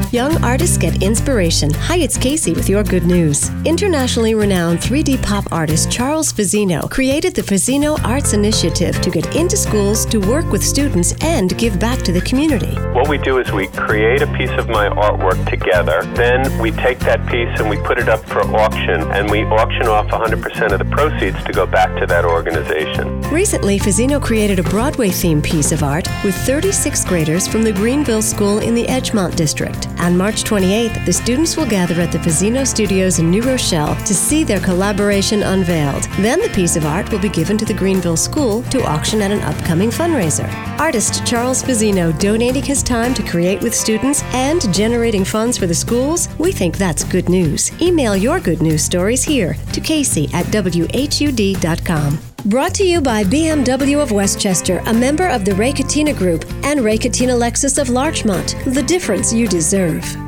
Young artists get inspiration. Hi, it's Casey with your good news. Internationally renowned 3D pop artist Charles Fazzino created the Fazzino Arts Initiative to get into schools to work with students and give back to the community. What we do is we create a piece of my artwork together. Then we take that piece and we put it up for auction, and we auction off 100% of the proceeds to go back to that organization. Recently, Fazzino created a Broadway-themed piece of art with 36th graders from the Greenville School in the Edgemont District. On March 28th, the students will gather at the Fazzino Studios in New Rochelle to see their collaboration unveiled. Then the piece of art will be given to the Greenville School to auction at an upcoming fundraiser. Artist Charles Fazzino donating his time to create with students and generating funds for the schools? We think that's good news. Email your good news stories here to Casey@WHUD.com. Brought to you by BMW of Westchester, a member of the Ray Catena Group, and Ray Catena Lexus of Larchmont. The difference you deserve.